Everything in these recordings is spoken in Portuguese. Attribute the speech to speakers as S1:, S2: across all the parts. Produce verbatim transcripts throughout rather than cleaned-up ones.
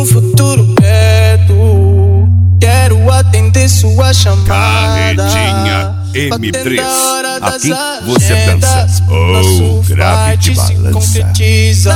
S1: num futuro perto, quero atender sua chamada.
S2: Carretinha M três. Aqui você dança.
S1: Oh,
S2: grave de balança.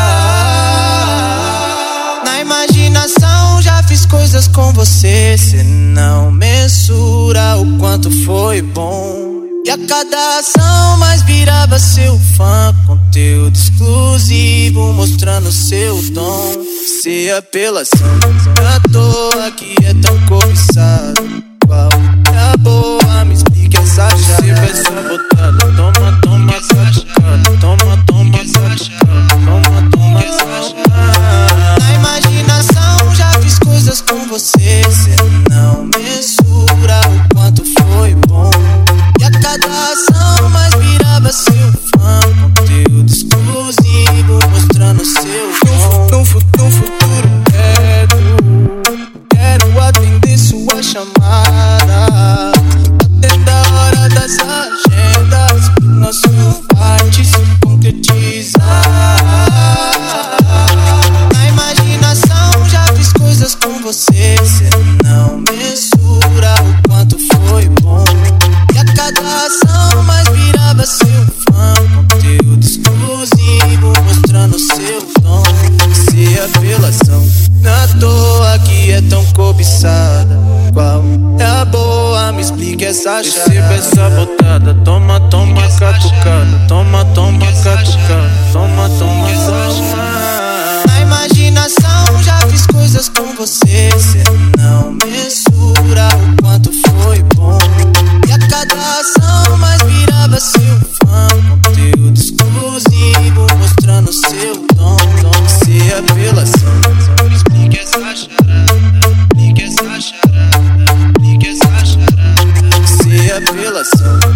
S1: Na imaginação já fiz coisas com você, cê não mensura o quanto foi bom. E a cada ação mais virava seu fã, conteúdo exclusivo mostrando seu dom. Se apelação à toa que é tão cobiçado, qual é a boa? Me explique essa chave. Se vai sabotada, toma, toma, catucada. Toma, toma, catucada. Toma, toma, catucada. Na imaginação já fiz coisas com você, cê não mensura o quanto foi bom. E a cada ação mais virava seu fã, conteúdo exclusivo mostrando seu dom. Num futuro, futuro perto, quero atender sua chamada. Atenda a hora das agendas, nosso parte se concretizar. Na imaginação já fiz coisas com você, cê não mensura o quanto foi bom. E a cada ação mais virava seu fã, conteúdo exclusivo mostrando seu dom. Se apelação na toa que é tão cobiçada, qual é a boa? Me explique essa chave. Se vai sabotada, toma, toma, catucada. Toma, toma, catucada. Toma, toma, catucada. Na imaginação já fiz coisas com você, cê não mensura o quanto foi bom. E a cada ação mais virava seu fã, conteúdo exclusivo mostrando seu dom. Se apelação, me explique essa charada. Explique essa charada. Explique essa charada. Se apelação.